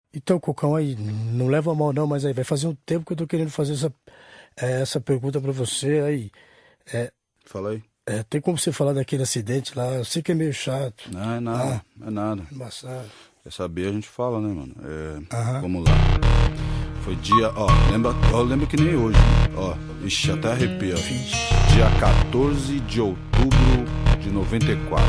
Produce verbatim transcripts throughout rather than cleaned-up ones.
Então, Cocão, aí, não leva a mal não, mas aí vai fazer um tempo que eu tô querendo fazer essa, eh, essa pergunta pra você aí. É, Fala aí. é, tem como você falar daquele acidente lá? Eu sei que é meio chato. Não, é nada, Ah, é nada. embaçado. Quer saber, a gente fala, né, mano? É, Aham. Vamos lá. Foi dia, ó, lembra, ó, lembra que nem hoje, né? Ó, ixi, até arrepia, ó. Dia quatorze de outubro de noventa e quatro.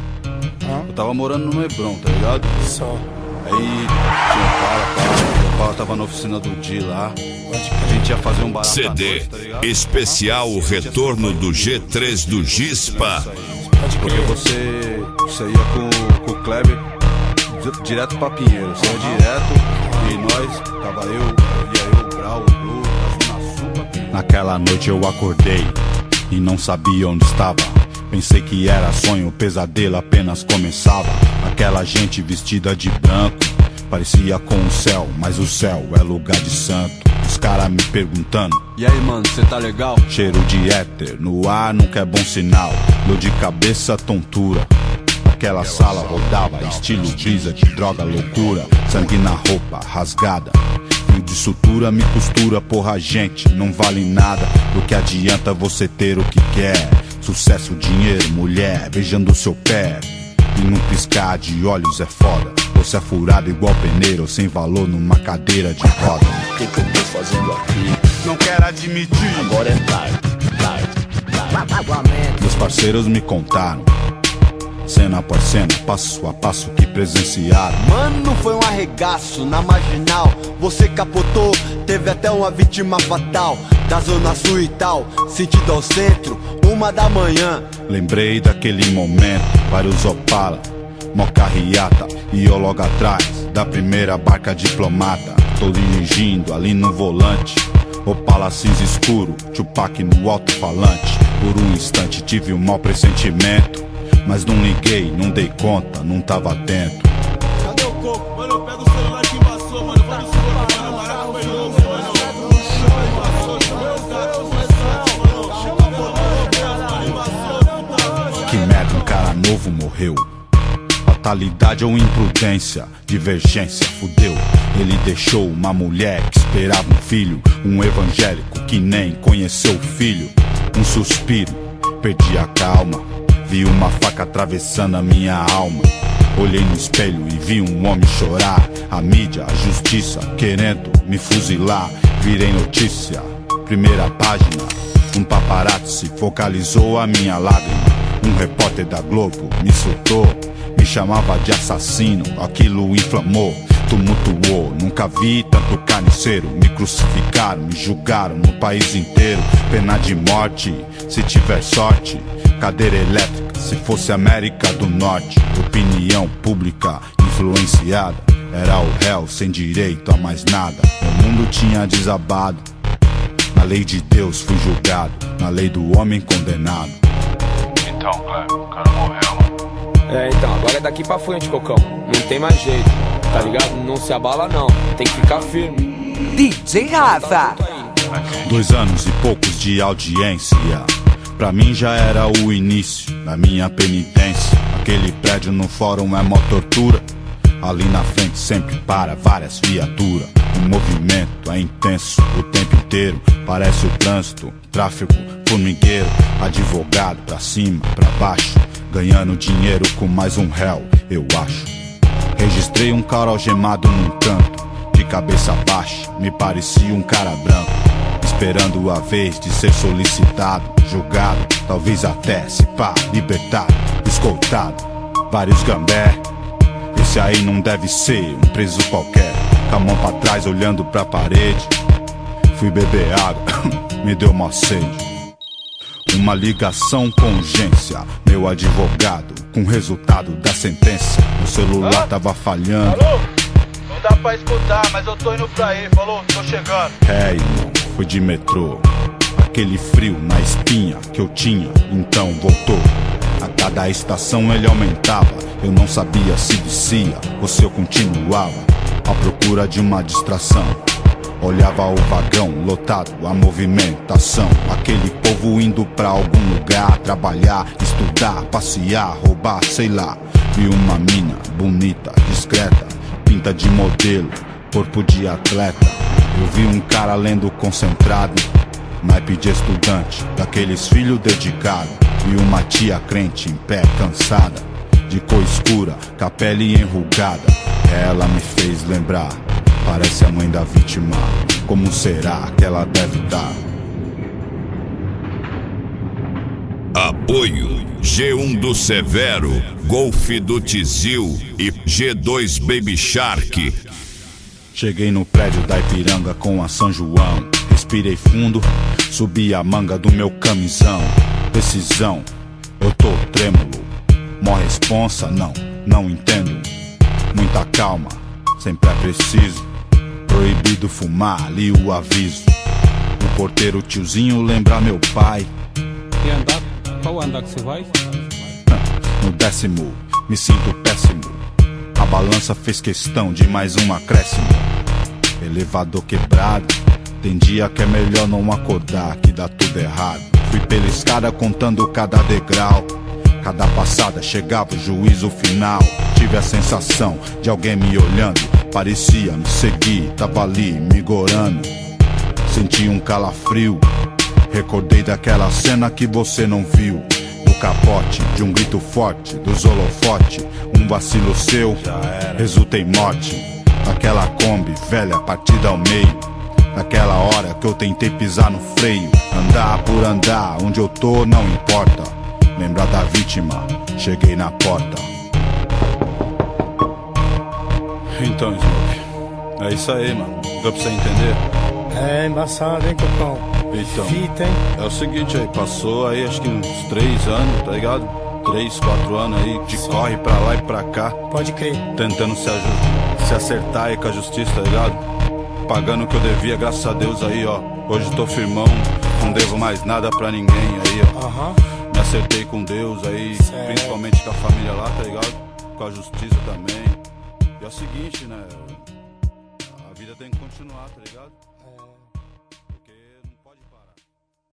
Ah, Eu tava morando no Hebron, tá ligado? só. Aí tinha um cara, cara, o cara tava na oficina do Di lá. A gente ia fazer um barato C à D noite, tá ligado? especial O Retorno do G três do Gispa. Porque você, você ia com, com o Kleber di- direto pra Pinheiro. Você ia direto e nós, tava eu, ia eu, o Grau, o Blue, a Zona Sul pra Pinheiro. Naquela noite eu acordei e não sabia onde estava. Pensei que era sonho, o pesadelo apenas começava. Aquela gente vestida de branco parecia com o céu, mas o céu é lugar de santo. Os caras me perguntando: E aí, mano, cê tá legal? cheiro de éter no ar nunca é bom sinal. Dor de cabeça, tontura. Aquela sala rodava, estilo brisa de droga, loucura. Sangue na roupa, rasgada. Fio de sutura me costura, porra, gente, não vale nada. Do que adianta você ter o que quer? Sucesso, dinheiro, mulher, beijando seu pé. E num piscar de olhos é foda. Você é furado igual peneiro, sem valor numa cadeira de roda. O que, que eu tô fazendo aqui? Não quero admitir. Agora é tarde, tarde, tarde. Meus parceiros me contaram, cena após cena, passo a passo que presenciaram. Mano, foi um arregaço na marginal. Você capotou, teve até uma vítima fatal. Da zona sul e tal, sentido ao centro, uma da manhã. Lembrei daquele momento, vários Opala, mó carreata, e eu logo atrás da primeira barca diplomata. Tô dirigindo ali no volante, Opala cinza escuro, Tupac no alto-falante. Por um instante tive um mau pressentimento, mas não liguei, não dei conta, não tava atento. Cadê o coco? Mano, eu pego o celular que embaçou, mano. Vamos embora, mano. Barato foi louco, mano. Que merda, um cara novo morreu. Fatalidade ou imprudência, divergência, fudeu. Ele deixou uma mulher que esperava um filho, um evangélico que nem conheceu o filho. Um suspiro, perdi a calma, vi uma faca atravessando a minha alma. Olhei no espelho e vi um homem chorar. A mídia, a justiça, querendo me fuzilar. Virei notícia, primeira página. Um paparazzi focalizou a minha lágrima. Um repórter da Globo me insultou, me chamava de assassino. Aquilo inflamou, tumultuou. Nunca vi tanto carniceiro. Me crucificaram, me julgaram no país inteiro. Pena de morte, se tiver sorte. Cadeira elétrica, se fosse América do Norte. Opinião pública influenciada. Era o réu sem direito a mais nada. O mundo tinha desabado. Na lei de Deus fui julgado, na lei do homem condenado. Então, Cleber, o cara morreu. É, então, agora é daqui pra frente, Cocão. Não tem mais jeito, tá ligado? Não se abala não, tem que ficar firme. D J Rafa. Dois anos e poucos de audiência, pra mim já era o início da minha penitência. Aquele prédio no fórum é mó tortura. Ali na frente sempre para várias viaturas. O movimento é intenso o tempo inteiro. Parece o trânsito, tráfego, formigueiro. Advogado pra cima, pra baixo, ganhando dinheiro com mais um réu, eu acho. Registrei um cara algemado num canto, de cabeça baixa, me parecia um cara branco. Esperando a vez de ser solicitado, julgado, talvez até se pá, libertado, escoltado. Vários gambé, esse aí não deve ser um preso qualquer. Com a mão pra trás olhando pra parede. Fui beber água, me deu uma sede. Uma ligação com urgência, meu advogado, com o resultado da sentença. Meu celular tava falhando. Alô? Não dá pra escutar, mas eu tô indo pra aí, falou? Tô chegando. É, irmão, fui de metrô. Aquele frio na espinha que eu tinha, então voltou. A cada estação ele aumentava. Eu não sabia se descia ou se eu continuava à procura de uma distração. Olhava o vagão lotado, a movimentação. Aquele povo indo pra algum lugar, trabalhar, estudar, passear, roubar, sei lá. Vi uma mina bonita, discreta, pinta de modelo, corpo de atleta. Eu vi um cara lendo concentrado, naipe de estudante, daqueles filhos dedicados. E uma tia crente em pé, cansada, de cor escura, com a pele enrugada. Ela me fez lembrar, parece a mãe da vítima. Como será que ela deve estar? Apoio G um do Severo, Golf do Tizil e G dois Baby Shark. Cheguei no prédio da Ipiranga com a São João. Respirei fundo, subi a manga do meu camisão. Decisão, eu tô trêmulo. Mó responsa, não, não entendo. Muita calma, sempre é preciso. Proibido fumar, li o aviso. O porteiro tiozinho lembra meu pai. E andar? Qual andar que você vai? No décimo, me sinto péssimo. A balança fez questão de mais um acréscimo. Elevador quebrado, tem dia que é melhor não acordar, que dá tudo errado. Fui pela escada contando cada degrau. Cada passada chegava o juízo final. Tive a sensação de alguém me olhando. Parecia me seguir, tava ali me gorando. Senti um calafrio. Recordei daquela cena que você não viu. Do capote, de um grito forte, dos holofote. Um vacilo seu, resulta em morte. Naquela Kombi, velha, partida ao meio. Naquela hora que eu tentei pisar no freio. Andar por andar, onde eu tô não importa. Lembrar da vítima, cheguei na porta. Então, Smoke, é isso aí, mano. Deu pra você entender? É embaçado, hein, Cocão? Então, Fita, hein? é o seguinte aí, passou aí acho que uns três anos, tá ligado? Três, quatro anos aí, de Sim. corre pra lá e pra cá. Pode crer. Tentando se, aju- se acertar aí com a justiça, tá ligado? Pagando o que eu devia, graças a Deus aí, ó. Hoje tô firmão, não devo mais nada pra ninguém aí, ó. Aham. Me acertei com Deus aí, Certo. principalmente com a família lá, tá ligado? Com a justiça também. E é o seguinte, né? A vida tem que continuar, tá ligado? É.